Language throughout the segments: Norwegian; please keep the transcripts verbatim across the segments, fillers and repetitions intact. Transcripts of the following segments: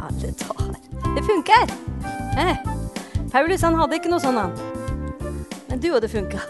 Alle tar. Det funker. Eh. Paulus han hadde ikke noe sånn han. Men du og det funker.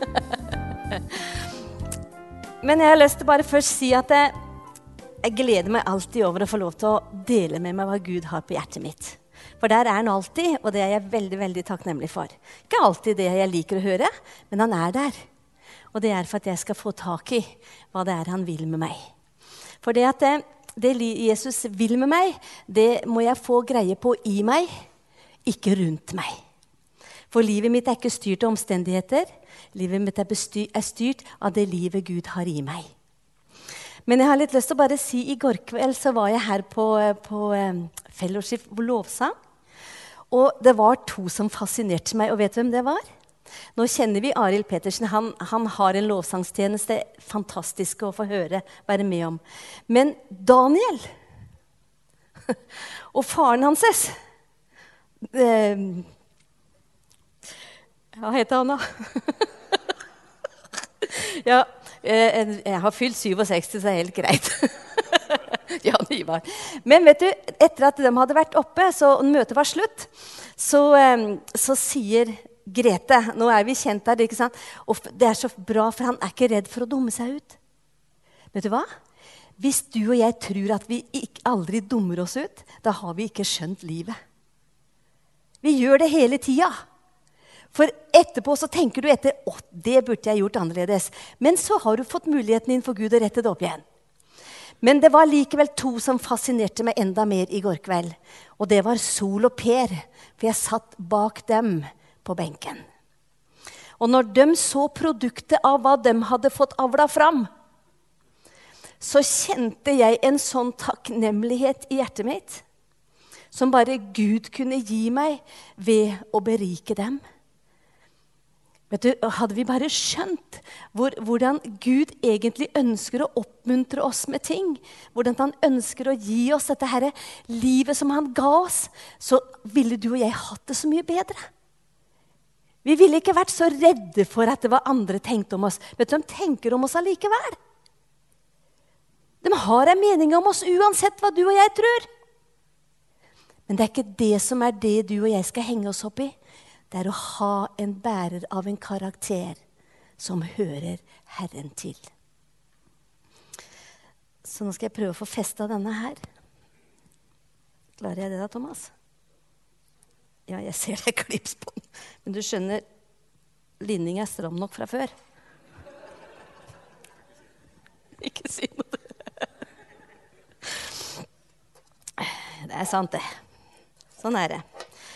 Men jeg har lyst til bare først si at jeg, jeg gleder meg alltid over å få lov til å dele med meg hva Gud har på hjertet mitt. For der er han alltid, og det er jeg veldig, veldig takknemlig for. Ikke alltid det jeg liker å høre, men han er der. Og det er for at jeg skal få tak i hva det er han vil med meg. For det at det, det Jesus vil med meg, det må jeg få greie på i meg, ikke rundt meg. For livet mitt er ikke styrt av omstendigheter. Livet mitt er, bestyr, er styrt av det livet Gud har i meg. Men jeg har litt lyst til å bare si, i går kveld så var jeg her på, på um, fellowship på lovsang. Og det var to som fascinerte meg, og vet du hvem det var? Nå kjenner vi Arild Petersen, han, han har en lovsangstjeneste, fantastisk å få høre, være med om. Men Daniel og faren hanses, eh, hva heter han da? Ja, eh, jeg har fylt sekstisju, så det er helt greit. Ja, Ivar. Men vet du, etter at de hadde vært oppe, så møtet var slutt, så, eh, så sier Grete, nå er vi kjent der, ikke sant? Og det er så bra, for han er ikke redd for å dumme seg ut. Vet du hva? Hvis du og jeg tror at vi ikke, aldri dummer oss ut, da har vi ikke skjønt livet. Vi gjør det hele tiden. For etterpå så tenker du etter, å, det burde jeg gjort annerledes. Men så har du fått muligheten innenfor Gud å rette det opp igjen. Men det var likevel to som fascinerte meg enda mer i går kveld. Og det var Sol og Per, for jeg satt bak dem på benken. Og når de så produktet av hva de hadde fått avla fram, så kjente jeg en sånn takknemlighet i hjertet mitt, som bare Gud kunne gi meg ved å berike dem. Vet du, hadde vi bare skjønt hvor, hvordan Gud egentlig ønsker å oppmuntre oss med ting, hvordan han ønsker å gi oss dette her livet som han ga oss, så ville du og jeg hatt det så mye bedre. Vi ville ikke vært så redde for at det var andre tenkte om oss. Vet du, de tenker om oss allikevel. De har en mening om oss uansett hva du og jeg tror. Men det er ikke det som er det du og jeg skal henge oss opp i. Det er å ha en bærer av en karakter som hører Herren til. Så nå skal jeg prøve å få festet denne her. Klarer jeg det da, Thomas? Ja, jeg ser det klips på den. Men du skjønner, linning er stram nok fra før. Ikke si noe. Det er sant det. Sånn er det.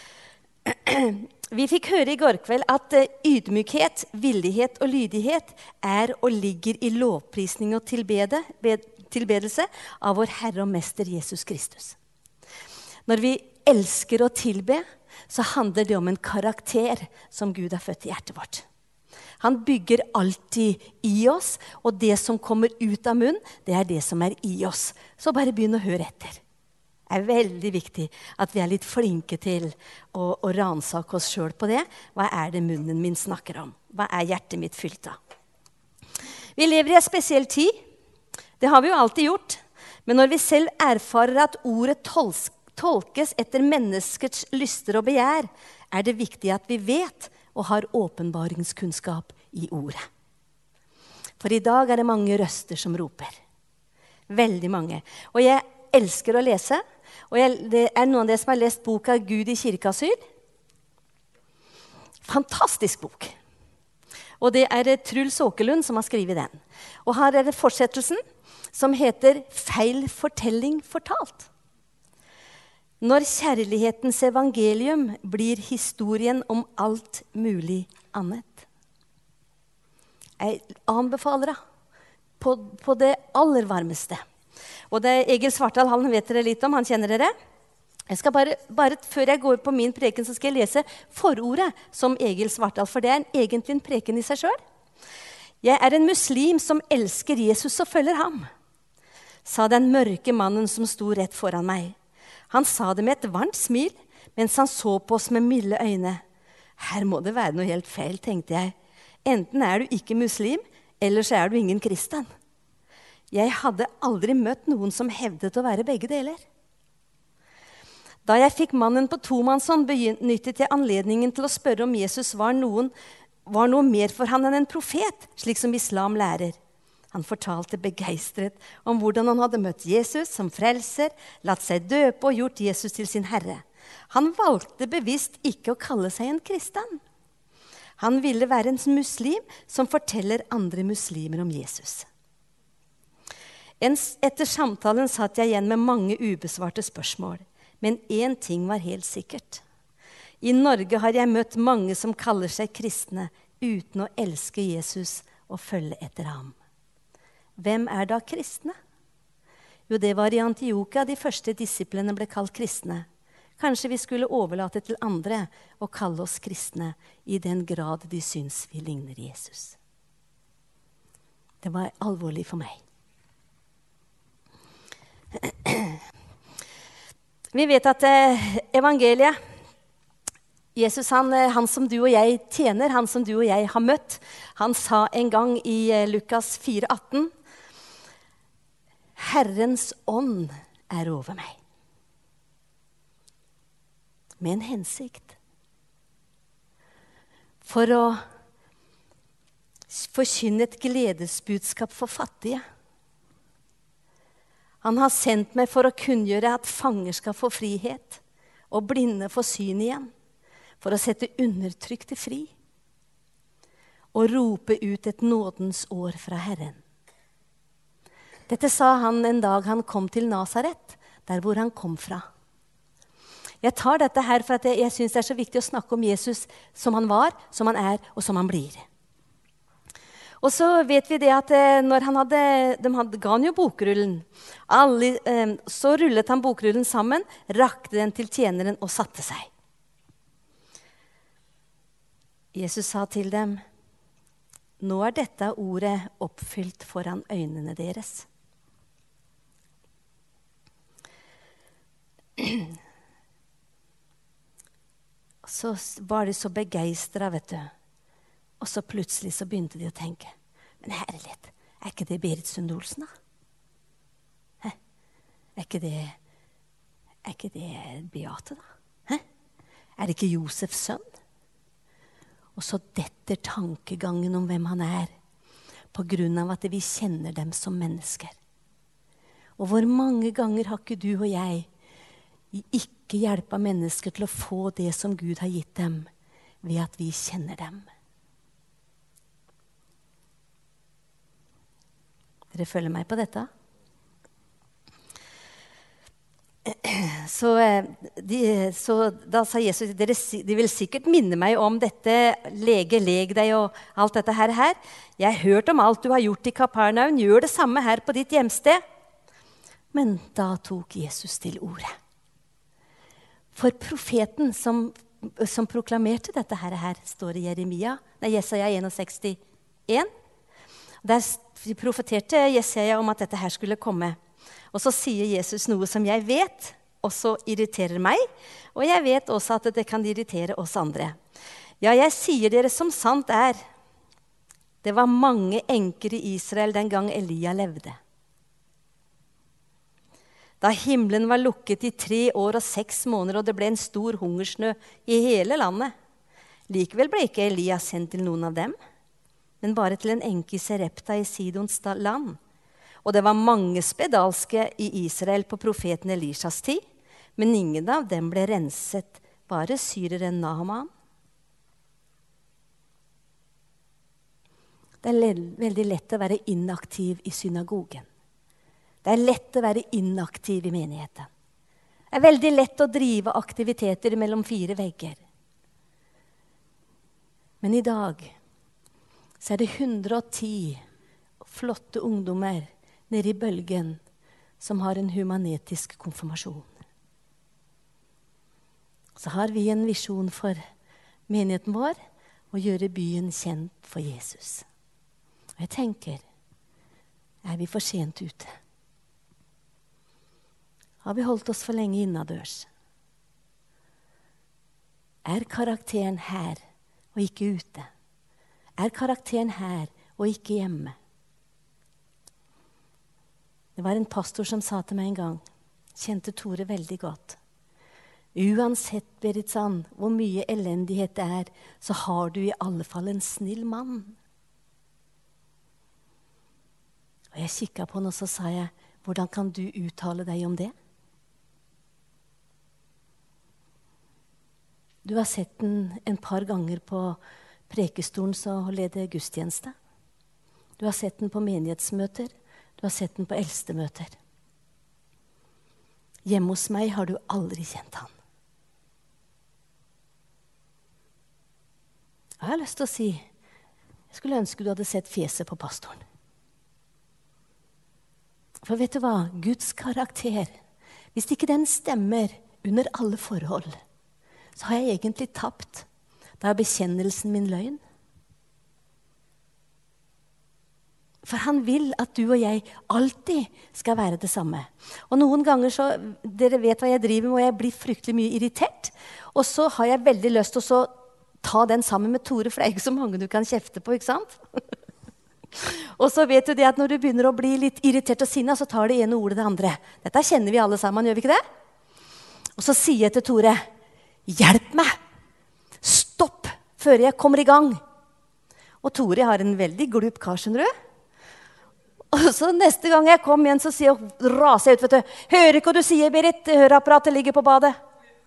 Vi fikk høre i går kveld at ydmykhet, villighet og lydighet er og ligger i lovprisning og tilbede, tilbedelse av vår Herre og Mester Jesus Kristus. Når vi elsker å tilbe, så handler det om en karakter som Gud har født i hjertet vårt. Han bygger alltid i oss, og det som kommer ut av munnen, det er det som er i oss. Så bare begynn å høre etter. Det er veldig viktig at vi er litt flinke til å, å ransake oss selv på det. Hva er det munnen min snakker om? Hva er hjertet mitt fylt av? Vi lever i en spesiell tid. Det har vi jo alltid gjort. Men når vi selv erfarer at ordet tolsk, tolkes etter menneskets lyster og begjær, er det viktig at vi vet og har åpenbaringskunnskap i ordet. For i dag er det mange røster som roper. Veldig mange. Og jeg elsker å lese. Og jeg, det er noen av dere som har lest boka Gud i kirkeasyl. Fantastisk bok. Og det er Truls Åkerlund som har skrevet den. Og her er det fortsettelsen som heter Feil fortelling fortalt. Når kjærlighetens evangelium blir historien om alt mulig annet. Jeg anbefaler det på, på det aller varmeste. Og det er Egil Svartdal, han vet dere litt om, han kjenner dere. Jeg skal bare, bare før jeg går på min preken, så skal jeg lese forordet som Egil Svartdal, for det er en, egentlig en preken i seg selv. Jeg er en muslim som elsker Jesus og følger ham, sa den mørke mannen som sto rett foran meg. Han sa det med et varmt smil, mens han så på oss med milde øyne. Her må det være noe helt feil, tenkte jeg. Enten er du ikke muslim, eller så er du ingen kristen. Jeg hadde aldri møtt noen som hevdet å være begge deler. Da jeg fikk mannen på tomannshånd, benyttet jeg anledningen til å spørre om Jesus var, noen, var noe mer for han enn en profet, slik som islam lærer. Han fortalte begeistret om hvordan han hadde møtt Jesus som frelser, latt seg døpe og gjort Jesus til sin herre. Han valgte bevisst ikke å kalle seg en kristen. Han ville være en muslim som forteller andre muslimer om Jesus. Etter samtalen satt jeg igjen med mange ubesvarte spørsmål. Men én ting var helt sikkert. I Norge har jeg møtt mange som kaller seg kristne uten å elske Jesus og følge etter ham. Hvem er da kristne? Jo, det var i Antiokia de første disiplene ble kalt kristne. Kanskje vi skulle overlate til andre å kalle oss kristne i den grad de syns vi ligner Jesus. Det var alvorlig for meg. Vi vet at eh, evangeliet, Jesus han, han som du og jeg tjener, han som du og jeg har møtt, han sa en gang i eh, Lukas fire atten, Herrens ånd er over meg. Med en hensikt. For å forkynne et gledesbudskap for fattige. Han har sendt meg for å kunngjøre at fanger skal få frihet, og blinde få syn igjen, for å sette undertrykte fri, og rope ut et nådens år fra Herren. Dette sa han en dag han kom til Nazaret, der hvor han kom fra. Jeg tar dette her for at jeg, jeg synes det er så viktig å snakke om Jesus som han var, som han er, og som han blir. Og så vet vi det at når han hadde, de hadde, ga han jo bokrullen. Alle, eh, så rullet han bokrullen sammen, rakte den til tjeneren og satte seg. Jesus sa til dem, nå er dette ordet oppfylt foran øynene deres. Så var de så begeistret, vet du. Og så plutselig så begynte de å tenke, men herlighet, er ikke det Berit Sund Olsen da? Hæ? Er ikke det, er ikke det Beate da? Hæ? Er det ikke Josefs sønn? Og så detter tankegangen om hvem han er, på grunn av at vi kjenner dem som mennesker. Og hvor mange ganger har ikke du og jeg ikke hjelpe mennesker til å få det som Gud har gitt dem, ved at vi kjenner dem. Dere følger meg på dette? Så, de, så da sa Jesus, dere, de vil sikkert minne meg om dette, lege, leg deg og alt dette her. her. Jeg har hørt om alt du har gjort i Kapernaum, gjør det samme her på ditt hjemsted. Men da tok Jesus til ordet. For profeten som, som proklamerte dette her, her står i Jeremia, nei, Jesaja sekstifire. Der profeterte Jesaja om at dette her skulle komme. Og så sier Jesus noe som jeg vet også irriterer meg, og jeg vet også at det kan irritere oss andre. Ja, jeg sier dere som sant er. Det var mange enker i Israel den gang Elia levde. Da himmelen var lukket i tre år og seks måneder, og det ble en stor hungersnø i hele landet. Likevel ble ikke Elia sendt til noen av dem, men bare til en enke i Serepta i Sidons land. Og det var mange spedalske i Israel på profeten Elishas tid, men ingen av dem ble renset, bare syreren Naaman. Det er veldig lett å være inaktiv i synagogen. Det er lett å være inaktiv i menigheten. Det er veldig lett å drive aktiviteter mellom fire vegger. Men i dag så er det hundre og ti flotte ungdommer nede i bølgen som har en humanetisk konfirmasjon. Så har vi en visjon for menigheten vår å gjøre byen kjent for Jesus. Og jeg tenker, er vi for sent ute? Har vi holdt oss for lenge innadørs? Er karakteren her og ikke ute? Er karakteren her og ikke hjemme? Det var en pastor som sa til meg en gang, kjente Tore veldig godt. Uansett, Berit Sand, hvor mye elendighet det er, så har du i alle fall en snill mann. Og jeg kikket på henne, og så sa jeg, hvordan kan du uttale deg om det? Du har sett den en par ganger på prekestolen så leder gudstjeneste. Du har sett den på menighetsmøter. Du har sett den på eldstemøter. Hjemme hos meg har du aldri kjent han. Jeg har lyst til å si, jeg skulle ønske du hadde sett fjeset på pastoren. For vet du hva? Guds karakter, hvis ikke den stemmer under alle forhold, så har jeg egentlig tapt. Da er bekjennelsen min løgn. For han vil at du og jeg alltid skal være det samme. Og noen ganger så, dere vet hva jeg driver med, og jeg blir fryktelig mye irritert. Og så har jeg veldig lyst til å så ta den sammen med Tore, for det er ikke så mange du kan kjefte på, ikke sant? Og så vet du det at når du begynner å bli litt irritert og sinnet, så tar det ene ordet det andre. Dette kjenner vi alle sammen, gjør vi ikke det? Og så sier jeg til Tore, hjelp meg! Stopp før jeg kommer i gang! Og Tore har en veldig glup kar, skjønner du? Og så neste gang jeg kom igjen, så sier jeg, raser jeg ut, vet du, hører ikke hva du sier, Berit, høreapparatet ligger på badet.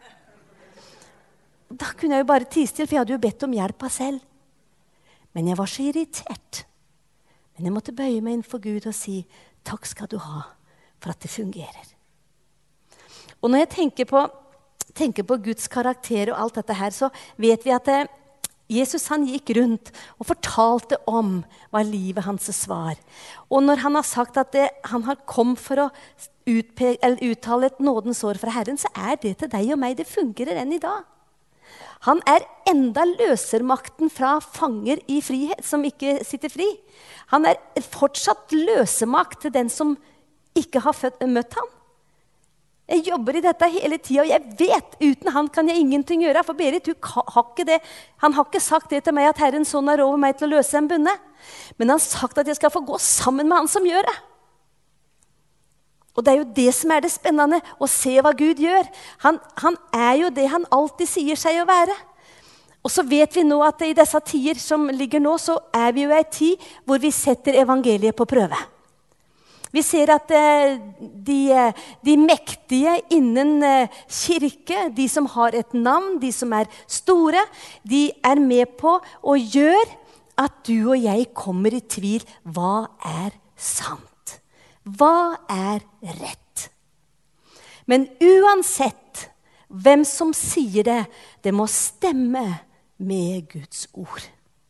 Da kunne jeg jo bare tie stille, for jeg hadde jo bedt om hjelpa selv. Men jeg var så irritert. Men jeg måtte bøye meg inn for Gud og si, takk skal du ha for at det fungerer. Og når jeg tenker på, tenker på Guds karakter og alt dette her, så vet vi at det, Jesus han gikk rundt og fortalte om hva livet hans svar. Og når han har sagt at det, han har kommet for å utpe, eller uttale et nådens år fra Herren, så er det til deg og meg, det fungerer enn i dag. Han er enda løsermakten fra fanger i frihet, som ikke sitter fri. Han er fortsatt løsemakt til den som ikke har født, møtt ham. Jeg jobber i dette hele tiden, og jeg vet, uten han kan jeg ingenting gjøre. For Berit, du har ikke det. Han har ikke sagt det til meg, at Herren sånn er over meg til å løse en bunne. Men han har sagt at jeg skal få gå sammen med han som gjør det. Og det er jo det som er det spennende, å se hva Gud gjør. Han, han er jo det han alltid sier seg å være. Og så vet vi nå at i disse tider som ligger nå, så er vi jo i en tid hvor vi setter evangeliet på prøve. Vi ser at eh, de, de mektige innen eh, kirke, de som har et navn, de som er store, de er med på å gjøre at du og jeg kommer i tvil. Hva er sant? Hva er rett? Men uansett hvem som sier det, det må stemme med Guds ord.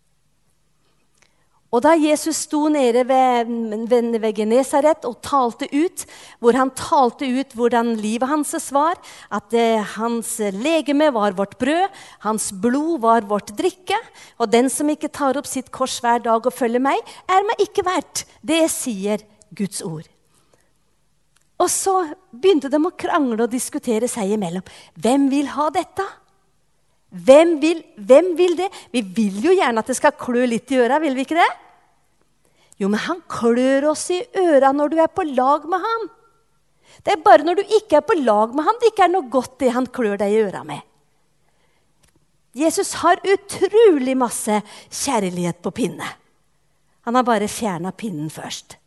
Og da Jesus sto nede ved, ved, ved Genesaret og talte ut, hvor han talte ut hvordan livet hans var, at eh, hans legeme var vårt brød, hans blod var vårt drikke, og den som ikke tar opp sitt kors hver dag og følger meg, er meg ikke verdt. Det sier Guds ord. Og så begynte de å krangle og diskutere seg imellom. Hvem vil ha dette? Hvem vil, hvem vil det? Vi vil jo gjerne at det skal klø litt i øra, vil vi ikke det? Jo, men han klør oss i øra når du er på lag med han. Det er bare når du ikke er på lag med han, det ikke er noe godt det han klør deg i øra med. Jesus har utrolig masse kjærlighet på pinne. Han har bare fjernet pinnen først.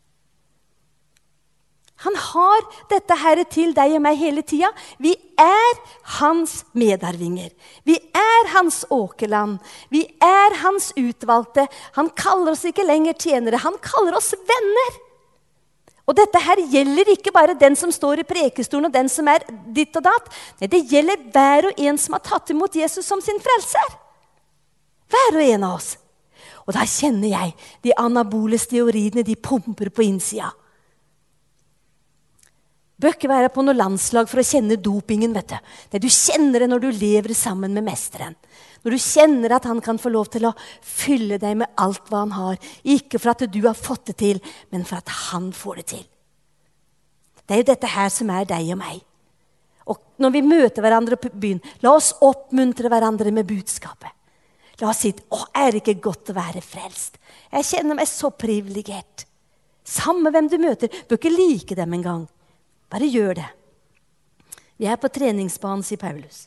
Han har dette her til deg og meg hele tiden. Vi er hans medarvinger. Vi er hans åkerland. Vi er hans utvalgte. Han kaller oss ikke lenger tjenere. Han kaller oss venner. Og dette her gjelder ikke bare den som står i prekestolen og den som er ditt og datt. Nei, det gjelder hver og en som har tatt imot Jesus som sin frelser. Hver og en av oss. Og da kjenner jeg de anabole steroidene, de pumper på innsida. Bør ikke være på noe landslag for å kjenne dopingen, vet du. Det du kjenner det når du lever sammen med mesteren. Når du kjenner at han kan få lov til å fylle deg med alt hva han har. Ikke for at du har fått det til, men for at han får det til. Det er jo dette her som er deg og meg. Og når vi møter hverandre på byen, la oss oppmuntre hverandre med budskapet. La oss si, å, er det ikke godt å være frelst? Jeg kjenner meg så privilegert. Samme hvem du møter, bør ikke like dem en gang. Bare gjør det. Vi er på treningsbanen, sier Paulus.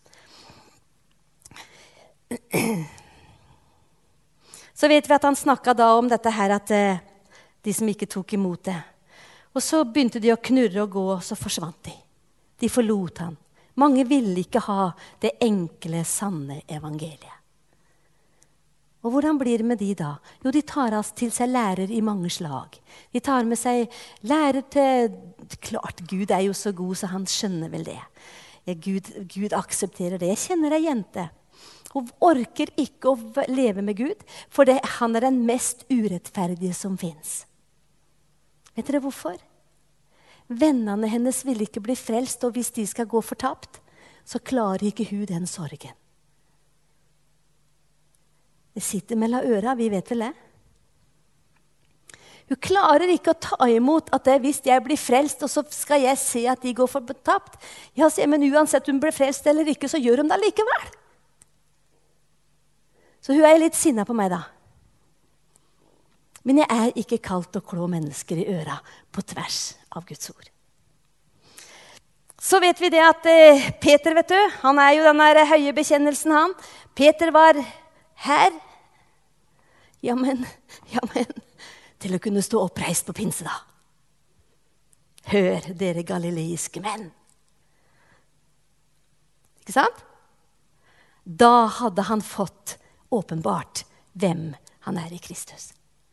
Så vet vi at han snakket da om dette her, at eh, de som ikke tok imot det. Og så begynte de å knurre og gå, og så forsvant de. De forlot han. Mange ville ikke ha det enkle, sanne evangeliet. Og hvordan blir det med de da? Jo, de tar til seg lærer i mange slag. De tar med seg lærer til... Klart, Gud er jo så god, så han skjønner vel det. Ja, Gud, Gud aksepterer det. Jeg kjenner ei jente. Hun orker ikke å leve med Gud, for det, han er den mest urettferdige som finnes. Vet dere hvorfor? Vennene hennes vil ikke bli frelst, og hvis de skal gå fortapt, så klarer ikke hun den sorgen. Det sitter mellom øra, vi vet vel det. Hun klarer ikke å ta imot at det, hvis jeg blir frelst, og så skal jeg se at de går fortapt. Ja, men uansett om hun blir frelst eller ikke, så gjør hun det likevel. Så hun er litt sinna på meg da. Men jeg er ikke kalt å klå mennesker i øra på tvers av Guds ord. Så vet vi det at eh, Peter, vet du, han er jo den der høye bekjennelsen han. Peter var her. Ja, men, ja, men, til å kunne stå oppreist på pinse da. Hør, dere galileiske menn. Ikke sant? Da hadde han fått åpenbart hvem han er i Kristus.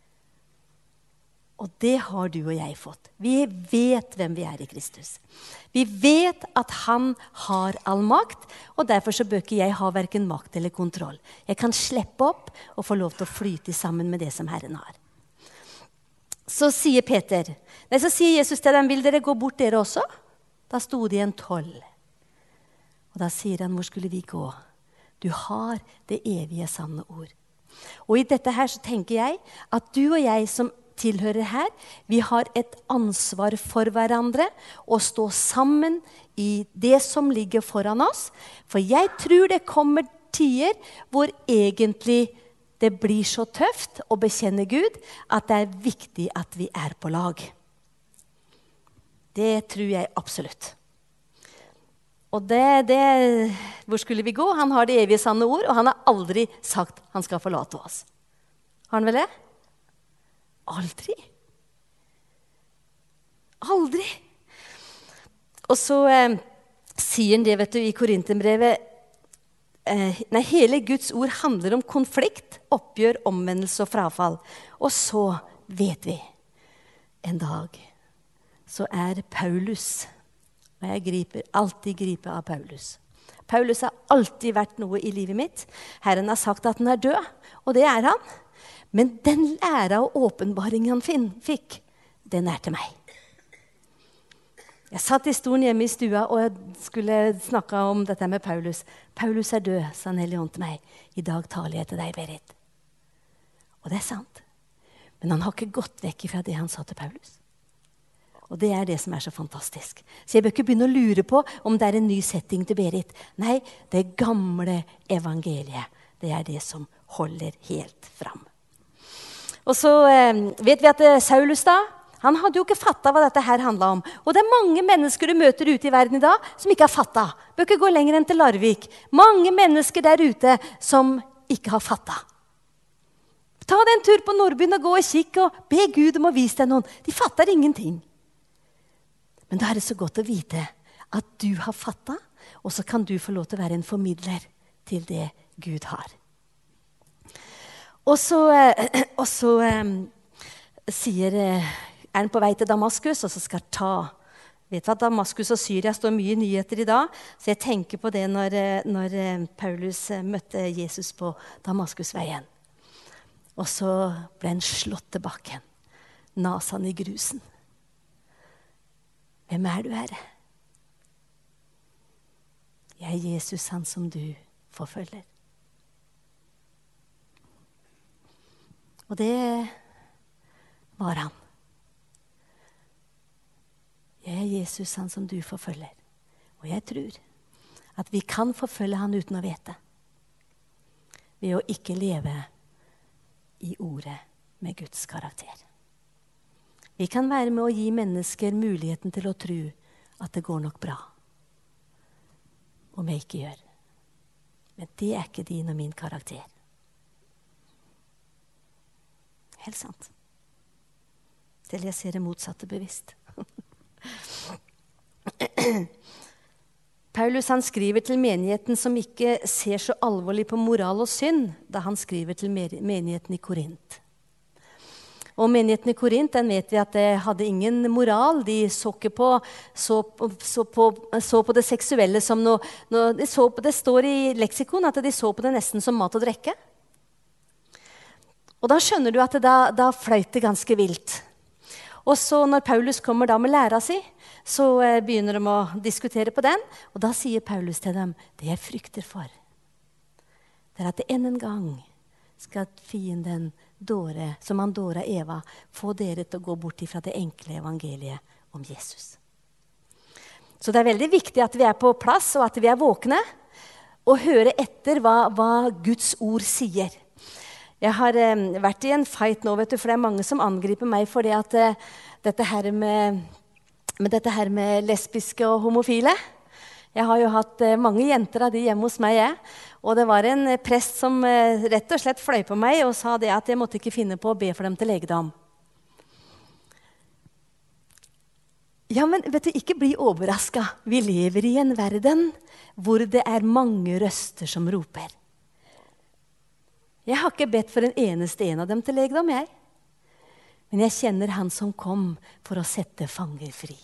Og det har du og jeg fått. Vi vet hvem vi er i Kristus. Vi vet at han har all makt, og derfor så bør ikke jeg ha hverken makt eller kontroll. Jeg kan slippe opp og få lov til å flyte sammen med det som Herren har. Så sier Peter, nei, så sier Jesus til dem, vil dere gå bort dere også? Da stod det en toll. Og da sier han, hvor skulle vi gå? Du har det evige sanne ord. Og i dette her så tenker jeg at du og jeg som tilhører her, vi har et ansvar for hverandre å stå sammen i det som ligger foran oss. For jeg tror det kommer tider hvor egentlig det blir så tøft å bekjenne Gud at det er viktig at vi er på lag. Det tror jeg absolutt. Og det, det, hvor skulle vi gå? Han har det evige sanne ord, og han har aldri sagt han skal forlate oss. Har han vel det? Aldri. Aldri. Og så eh, sier han det, vet du, i Korinterbrevet, eh, nei, hele Guds ord handler om konflikt, oppgjør, omvendelse og frafall. Og så vet vi, en dag, så er Paulus, og jeg griper, alltid griper av Paulus. Paulus har alltid vært noe i livet mitt. Herren har sagt at han er død, og det er han. Men den lære og åpenbaring han fikk, den er til meg. Jeg satt i stolen hjemme i stua, og jeg skulle snakke om dette med Paulus. Paulus er død, sa en hellig ånd til meg. I dag taler jeg til deg, Berit. Og det er sant. Men han har ikke gått vekk fra det han sa til Paulus. Og det er det som er så fantastisk. Så jeg bør ikke begynne å lure på om det er en ny setting til Berit. Nei, det gamle evangeliet, det er det som holder helt fram. Og så eh, vet vi at eh, Saulus da, han hadde jo ikke fattet hva dette her handlet om. Og det er mange mennesker du møter ute i verden i dag som ikke har fattet. Bør ikke gå lenger enn til Larvik. Mange mennesker der ute som ikke har fattet. Ta deg en tur på Nordbyen og gå og kikke og be Gud om å vise deg noen. De fatter ingenting. Men da er det så godt å vite at du har fattet, og så kan du få lov til å være en formidler til det Gud har. Og så, eh, og så eh, sier, eh, er han på vei til Damaskus, og så skal han ta. Vet du at Damaskus og Syria står mye nyheter i dag? Så jeg tenker på det når, når Paulus møtte Jesus på Damaskusveien. Og så ble han slått til bakken. Nasan i grusen. Hvem er du, Herre? Jeg er Jesus, han som du forfølger. Og det var han. Jeg er Jesus, han som du forfølger. Og jeg tror at vi kan forfølge han uten å vite. Ved å ikke leve i ordet med Guds karakter. Vi kan være med å gi mennesker muligheten til å tro at det går nok bra. om jeg ikke gjør. Men det er ikke din og min karakter. Helt sant. Til jeg ser det motsatte bevisst. Paulus han skriver til menigheten som ikke ser så alvorlig på moral og synd, da han skriver til menigheten i Korint. Og menigheten i Korint, den vet vi at det hadde ingen moral. De så ikke på, så, så på, så på det seksuelle som noe, noe de så på, det står i leksikon at de så på det nesten som mat og drikke. Og da skjønner du at det, da, da fløyt det ganske vilt. Og så når Paulus kommer da med læra si, så eh, begynner de å diskutere på den. Og da sier Paulus til dem, det jeg frykter for, det er at det en en gang skal fienden dåre, som han dåra Eva, få dere til å gå bort ifra det enkle evangeliet om Jesus. Så det er veldig viktig at vi er på plass, og at vi er våkne, og høre etter hva, hva Guds ord sier. Jeg har eh, vært i en fight nå, vet du, for det er mange som angriper meg for det at eh, dette her med, med dette her med lesbiske og homofile. Jeg har jo hatt eh, mange jenter av de hjemme hos meg, jeg. Og det var en eh, prest som eh, rett og slett fløy på meg og sa det at jeg måtte ikke finne på å be for dem til legedom. Ja, men vet du, ikke bli overrasket. Vi lever i en verden hvor det er mange røster som roper. Jeg har ikke bedt for en eneste en av dem til legedom, jeg. Men jeg kjenner han som kom for å sette fanger fri.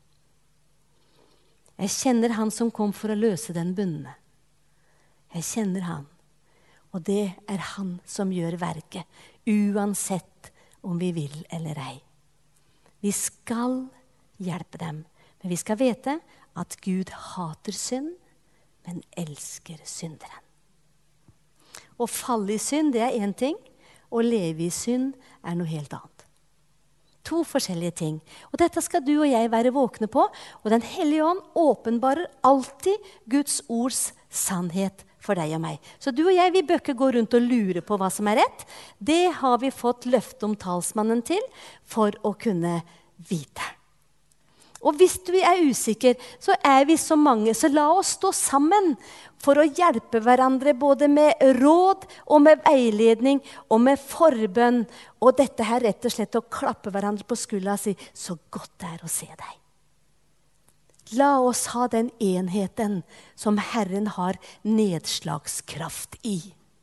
Jeg kjenner han som kom for å løse den bundne. Jeg kjenner han. Og det er han som gjør verket, uansett om vi vil eller ei. Vi skal hjelpe dem, men vi skal vite at Gud hater synd, men elsker synderen. Å falle i synd, det er en ting. Å leve i synd er noe helt annet. To forskjellige ting. Og dette skal du og jeg være våkne på. Og Den hellige ånd åpenbarer alltid Guds ords sannhet for deg og meg. Så du og jeg, vi bør ikke gå rundt og lure på hva som er rett. Det har vi fått løfte om talsmannen til for å kunne vite. Og hvis du er usikker, så er vi så mange, så la oss stå sammen for å hjelpe hverandre både med råd og med veiledning og med forbønn. Og dette her rett og slett å klappe hverandre på skuldra og si, så godt det er å se deg. La oss ha den enheten som Herren har nedslagskraft i.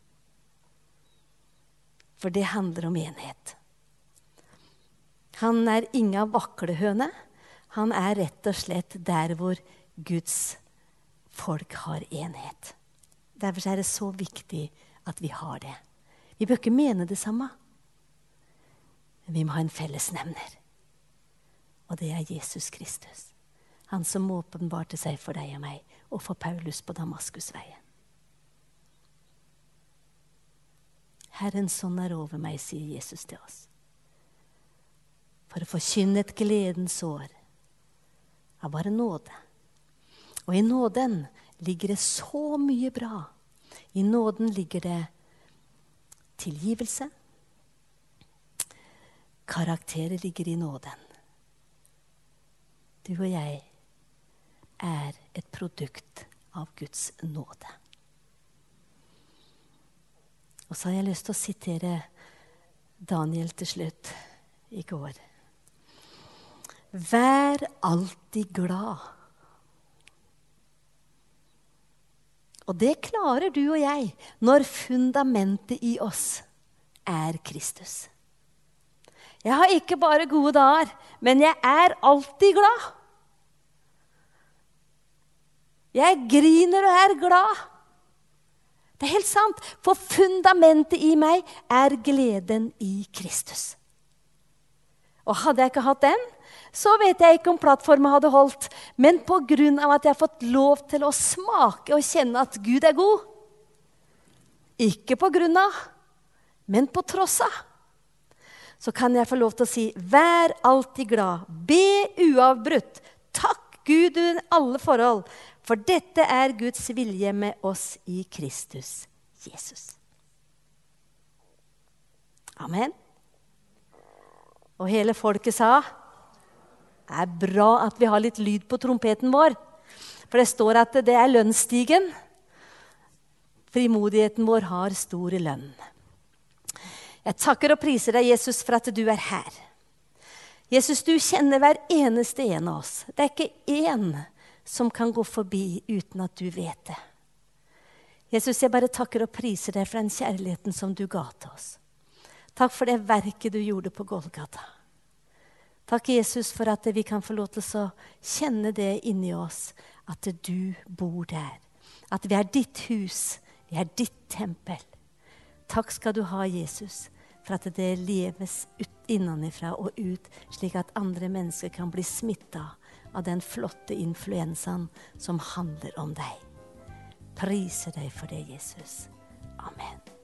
For det handler om enhet. Han er ingen vaklehøne. Han er rett og slett der hvor Guds folk har enhet. Derfor er det så viktig at vi har det. Vi bør ikke mene det samme. Men vi må ha en fellesnevner. Og det er Jesus Kristus. Han som åpenbarte seg for deg og meg, og for Paulus på Damaskusveien. Herrens ånd er over meg, sier Jesus til oss. For å forkynne et gledens år av bare nåde. Og i nåden ligger det så mye bra. I nåden ligger det tilgivelse. Karakterer ligger i nåden. Du og jeg er et produkt av Guds nåde. Og så har jeg lyst til å sitere Daniel til slutt i går. Vær alltid glad. Og det klarer du og jeg når fundamentet i oss er Kristus. Jeg har ikke bare gode dager, men jeg er alltid glad. Jeg griner og er glad. Det er helt sant, for fundamentet i meg er gleden i Kristus. Og hadde jeg ikke hatt den, så vet jeg ikke om plattformen hadde holdt. Men på grunn av at jeg har fått lov til å smake og kjenne at Gud er god. Ikke på grunn av, men på tross av. Så kan jeg få lov til å si, vær alltid glad, be uavbrutt, takk Gud i alle forhold, for dette er Guds vilje med oss i Kristus Jesus. Amen. Og hele folket sa, det er bra at vi har litt lyd på trompeten vår. For det står at det er lønnsstigen. Frimodigheten vår har store lønn. Jeg takker og priser deg, Jesus, for at du er her. Jesus, du kjenner hver eneste en av oss. Det er ikke en som kan gå forbi uten at du vet det. Jesus, jeg bare takker og priser deg for den kjærligheten som du ga til oss. Takk for det verket du gjorde på Golgata. Takk, Jesus, for at vi kan få lov til å kjenne det inni oss, at du bor der. At vi er ditt hus, vi er ditt tempel. Takk skal du ha, Jesus, for at det leves ut innenfra og ut, slik at andre mennesker kan bli smittet av den flotte influensaen som handler om deg. Priser deg for det, Jesus. Amen.